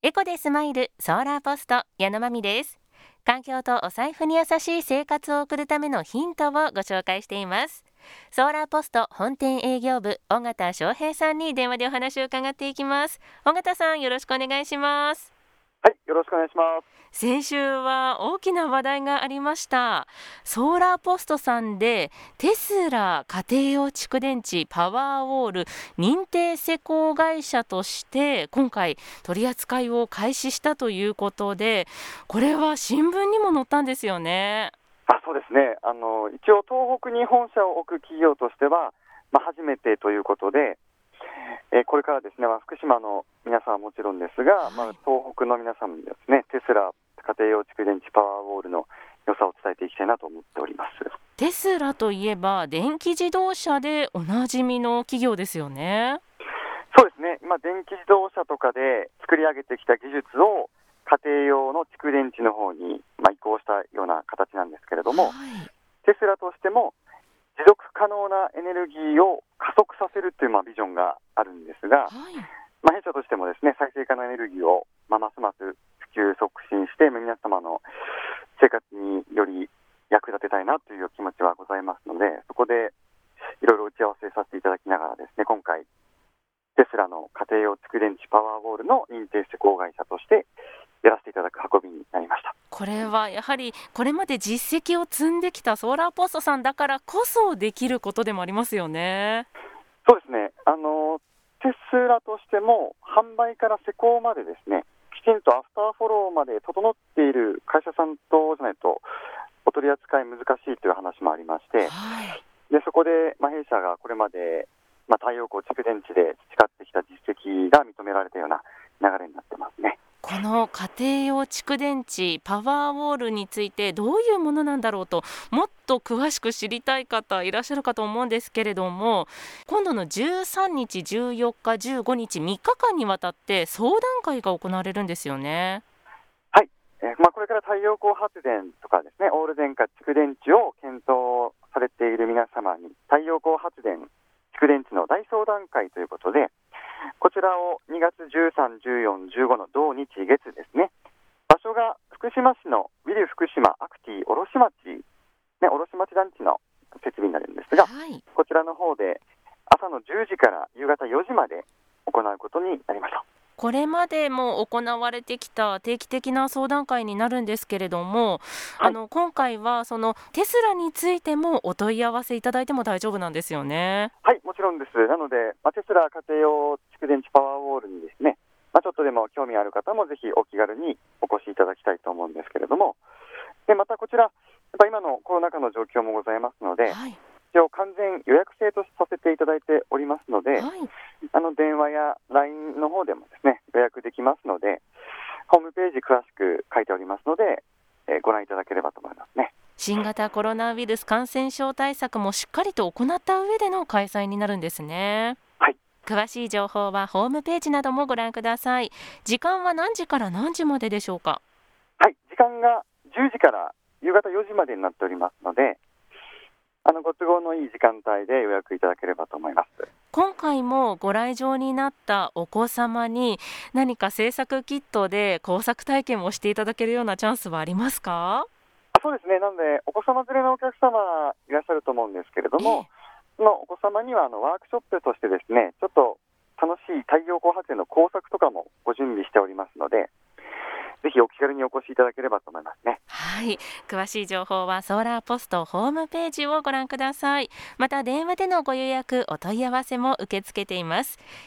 エコでスマイルソーラーポスト矢野真美です。環境とお財布に優しい生活を送るためのヒントをご紹介しています。ソーラーポスト本店営業部尾形翔平さんに電話でお話を伺っていきます。尾形さん、よろしくお願いします。 はい、よろしくお願いします。 先週は大きな話題がありました。ソーラーポストさんでテスラ家庭用蓄電池パワーウォール認定施工会社として今回取り扱いを開始したということで、これは新聞にも載ったんですよね。 そうですね。一応東北に本社を置く企業としては、初めてということで、これからですね、福島の皆さんはもちろんですが、東北の皆さんにですね、テスラ家庭用蓄電池パワーウォールの良さを伝えていきたいなと思っております。 テスラといえば電気自動車でおなじみの企業ですよね。 そうですね。今電気自動車とかで作り上げてきた技術を家庭用の蓄電池の方に移行したような形なんですけれども、テスラとしても持続可能なエネルギーを加速させるというビジョンがあるんですが、弊社としてもですね、再生可能エネルギーをますます普及促進して皆様の生活により役立てたいなという気持ちはございますので、そこでいろいろ打ち合わせさせていただきながらですね、今回テスラの家庭用蓄電池パワーウォールの認定施工会社としてやらせていただく運びになりました。 これはやはりこれまで実績を積んできたソーラーポストさんだからこそできることでもありますよね。 そうですね。テスラとしても販売から施工までですね、きちんとアフターフォローまで整っている会社さんとじゃないとお取り扱い難しいという話もありまして、でそこで、弊社がこれまで、太陽光蓄電池で培ってきた実績が認められたような流れになってますね。 この家庭用蓄電池パワーウォールについてどういうものなんだろうともっと詳しく知りたい方いらっしゃるかと思うんですけれども、今度の13日14日15日3日間にわたって相談会が行われるんですよね。 はい、これから太陽光発電とかですね、オール電化蓄電池を検討されている皆様に太陽光発電蓄電池の大相談会ということで、こちらを2月13、14、15の同日月ですね。場所が福島市のウィル福島アクティ卸町、卸町団地の設備になるんですが、こちらの方で朝の10時から夕方4時まで行うことになりました。 これまでも行われてきた定期的な相談会になるんですけれども、今回はそのテスラについてもお問い合わせいただいても大丈夫なんですよね。 はい、もちろんです。なので、テスラ家庭用蓄電池パワーウォールにですね、ちょっとでも興味ある方もぜひお気軽にお越しいただきたいと思うんですけれども、でまたこちら今のコロナ禍の状況もございますので、一応完全予約制とさせていただいておりますので、電話や LINE の方でもですね予約できますので、ホームページ詳しく書いておりますので、ご覧いただければと思いますね。 新型コロナウイルス感染症対策もしっかりと行った上での開催になるんですね。詳しい情報はホームページなどもご覧ください。時間は何時から何時まででしょうか？ 時間が10時から夕方4時までになっておりますので、ご都合のいい時間帯で予約いただければと思います。 今回もご来場になったお子様に何か制作キットで工作体験をしていただけるようなチャンスはありますか？ そうですね。なのでお子様連れのお客様いらっしゃると思うんですけれども、そのお子様にはワークショップとしてですね、ちょっと楽しい太陽光発電の工作とかもご準備しておりますので、ぜひお気軽にお越しいただければと思いますね。 詳しい情報はソーラーポストホームページをご覧ください。また電話でのご予約お問い合わせも受け付けています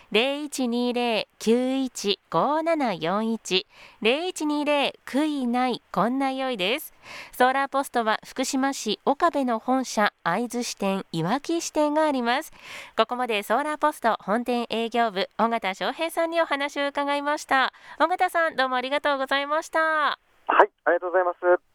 。0120-915741 0120悔いないこんなよいです。ソーラーポストは福島市岡部の本社、会津支店、いわき支店があります。ここまでソーラーポスト本店営業部尾形翔平さんにお話を伺いました。尾形さん、どうもありがとうございました。 ありがとうございます。